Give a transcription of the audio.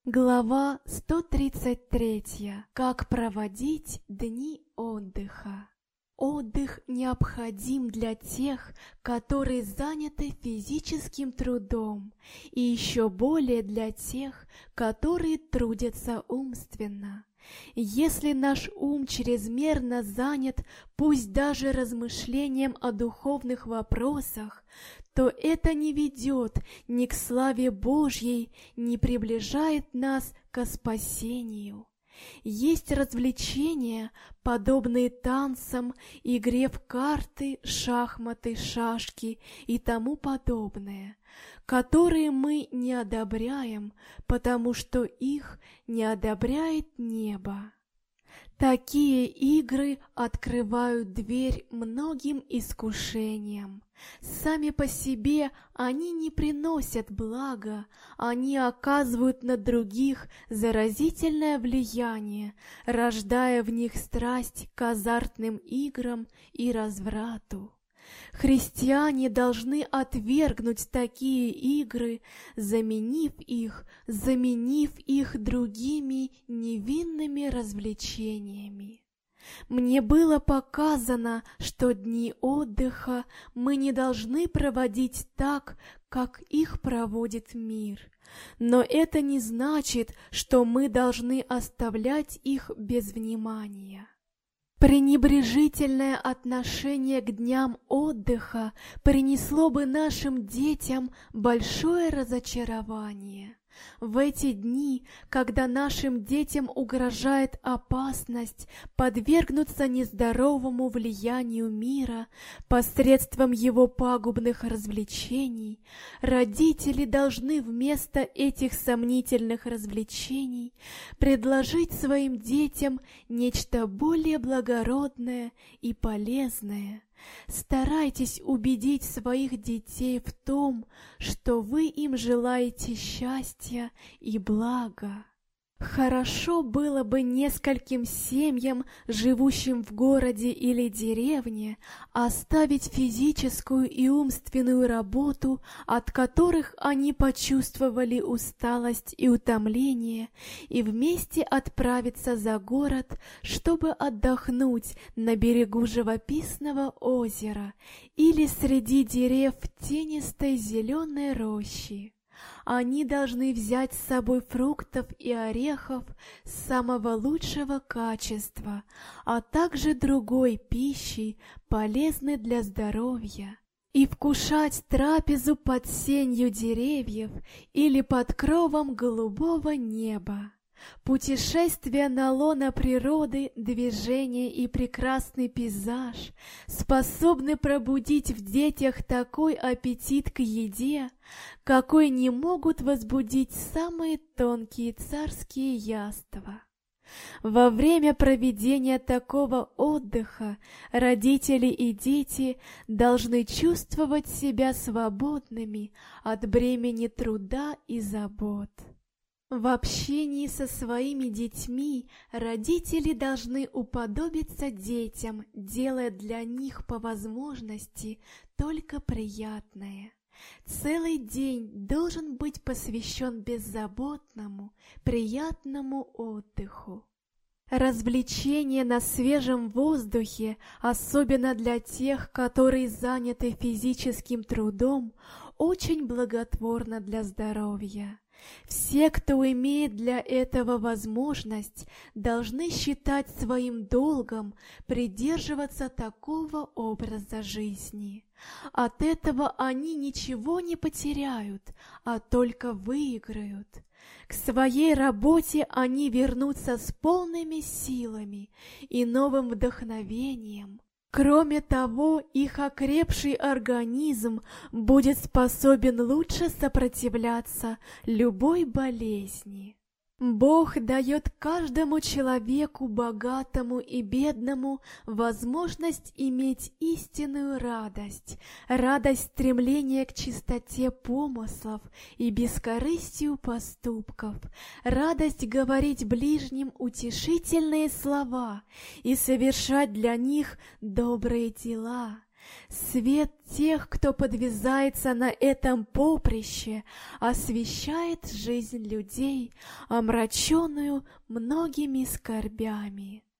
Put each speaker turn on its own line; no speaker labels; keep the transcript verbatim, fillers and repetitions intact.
Глава сто тридцать три. Как проводить дни отдыха. Отдых необходим для тех, которые заняты физическим трудом, и еще более для тех, которые трудятся умственно. Если наш ум чрезмерно занят, пусть даже размышлением о духовных вопросах, то это не ведет ни к славе Божьей, ни приближает нас ко спасению. Есть развлечения, подобные танцам, игре в карты, шахматы, шашки и тому подобное, которые мы не одобряем, потому что их не одобряет небо. Такие игры открывают дверь многим искушениям. Сами по себе они не приносят блага, они оказывают на других заразительное влияние, рождая в них страсть к азартным играм и разврату. Христиане должны отвергнуть такие игры, заменив их, заменив их другими невинными развлечениями. Мне было показано, что дни отдыха мы не должны проводить так, как их проводит мир. Но это не значит, что мы должны оставлять их без внимания. Пренебрежительное отношение к дням отдыха принесло бы нашим детям большое разочарование. В эти дни, когда нашим детям угрожает опасность подвергнуться нездоровому влиянию мира посредством его пагубных развлечений, родители должны вместо этих сомнительных развлечений предложить своим детям нечто более благородное и полезное. Старайтесь убедить своих детей в том, что вы им желаете счастья и блага. Хорошо было бы нескольким семьям, живущим в городе или деревне, оставить физическую и умственную работу, от которых они почувствовали усталость и утомление, и вместе отправиться за город, чтобы отдохнуть на берегу живописного озера или среди дерев тенистой зеленой рощи. Они должны взять с собой фруктов и орехов самого лучшего качества, а также другой пищи, полезной для здоровья, и вкушать трапезу под сенью деревьев или под кровом голубого неба. Путешествие на лоно природы, движение и прекрасный пейзаж способны пробудить в детях такой аппетит к еде, какой не могут возбудить самые тонкие царские яства. Во время проведения такого отдыха родители и дети должны чувствовать себя свободными от бремени труда и забот. В общении со своими детьми родители должны уподобиться детям, делая для них по возможности только приятное. Целый день должен быть посвящен беззаботному, приятному отдыху. Развлечение на свежем воздухе, особенно для тех, которые заняты физическим трудом, очень благотворно для здоровья. Все, кто имеет для этого возможность, должны считать своим долгом придерживаться такого образа жизни. От этого они ничего не потеряют, а только выиграют. К своей работе они вернутся с полными силами и новым вдохновением. Кроме того, их окрепший организм будет способен лучше сопротивляться любой болезни. Бог дает каждому человеку, богатому и бедному, возможность иметь истинную радость, радость стремления к чистоте помыслов и бескорыстию поступков, радость говорить ближним утешительные слова и совершать для них добрые дела, Свет тех, кто подвязается на этом поприще, освещает жизнь людей, омраченную многими скорбями.